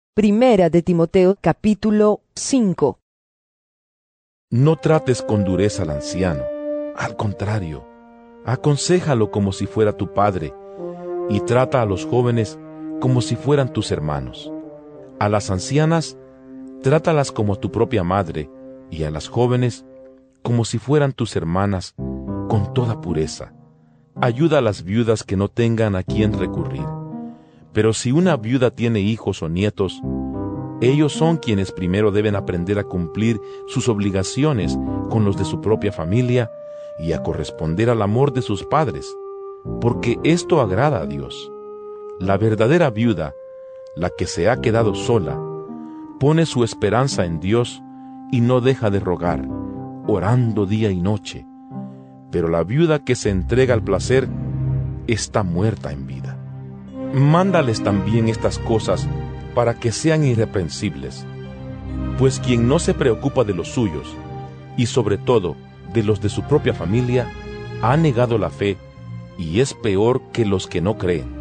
Primera de Timoteo, capítulo 5. No trates con dureza al anciano. Al contrario, aconséjalo como si fuera tu padre, y trata a los jóvenes como si fueran tus hermanos. A las ancianas, trátalas como tu propia madre, y a las jóvenes como si fueran tus hermanas, con toda pureza. Ayuda a las viudas que no tengan a quien recurrir. Pero si una viuda tiene hijos o nietos, ellos son quienes primero deben aprender a cumplir sus obligaciones con los de su propia familia y a corresponder al amor de sus padres, porque esto agrada a Dios. La verdadera viuda, la que se ha quedado sola, pone su esperanza en Dios y no deja de rogar, orando día y noche. Pero la viuda que se entrega al placer está muerta en vida. Mándales también estas cosas para que sean irreprensibles, pues quien no se preocupa de los suyos, y sobre todo de los de su propia familia, ha negado la fe y es peor que los que no creen.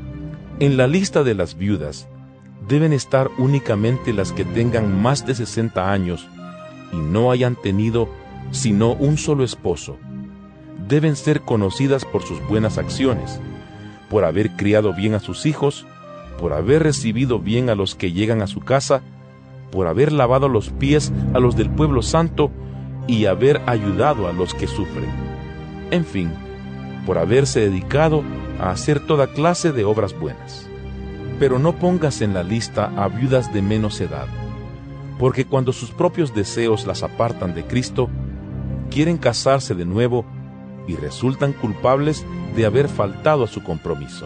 En la lista de las viudas deben estar únicamente las que tengan más de 60 años y no hayan tenido sino un solo esposo. Deben ser conocidas por sus buenas acciones, por haber criado bien a sus hijos, por haber recibido bien a los que llegan a su casa, por haber lavado los pies a los del pueblo santo y haber ayudado a los que sufren. En fin, por haberse dedicado a hacer toda clase de obras buenas. Pero no pongas en la lista a viudas de menos edad, porque cuando sus propios deseos las apartan de Cristo, quieren casarse de nuevo y resultan culpables de haber faltado a su compromiso.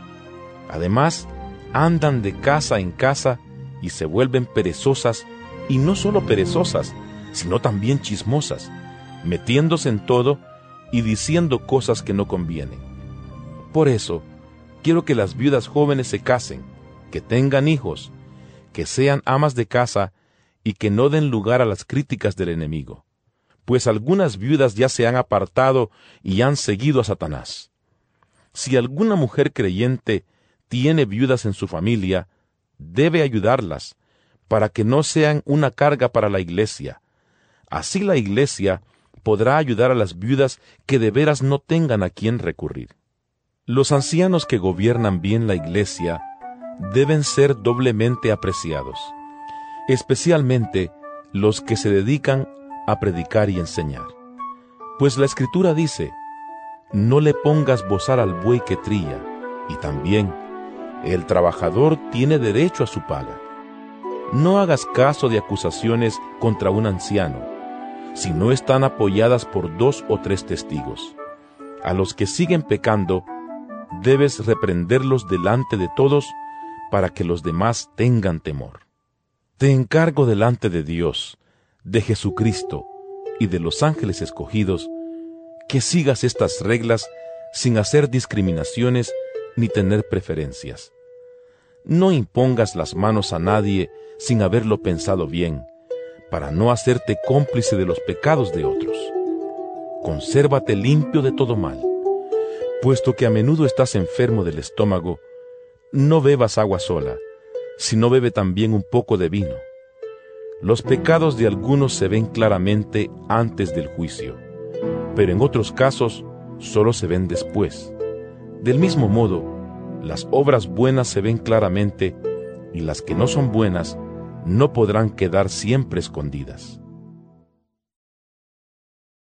Además, andan de casa en casa y se vuelven perezosas, y no solo perezosas, sino también chismosas, metiéndose en todo y diciendo cosas que no convienen. Por eso, quiero que las viudas jóvenes se casen, que tengan hijos, que sean amas de casa y que no den lugar a las críticas del enemigo, pues algunas viudas ya se han apartado y han seguido a Satanás. Si alguna mujer creyente tiene viudas en su familia, debe ayudarlas, para que no sean una carga para la iglesia. Así la iglesia podrá ayudar a las viudas que de veras no tengan a quien recurrir. Los ancianos que gobiernan bien la iglesia deben ser doblemente apreciados, especialmente los que se dedican a predicar y enseñar. Pues la Escritura dice: no le pongas bozal al buey que trilla, y también el trabajador tiene derecho a su paga. No hagas caso de acusaciones contra un anciano, si no están apoyadas por 2 o 3 testigos. A los que siguen pecando, debes reprenderlos delante de todos, para que los demás tengan temor. Te encargo delante de Dios, de Jesucristo y de los ángeles escogidos, que sigas estas reglas sin hacer discriminaciones ni tener preferencias. No impongas las manos a nadie sin haberlo pensado bien, para no hacerte cómplice de los pecados de otros. Consérvate limpio de todo mal. Puesto que a menudo estás enfermo del estómago, no bebas agua sola, sino bebe también un poco de vino. Los pecados de algunos se ven claramente antes del juicio, pero en otros casos solo se ven después. Del mismo modo, las obras buenas se ven claramente, y las que no son buenas no podrán quedar siempre escondidas.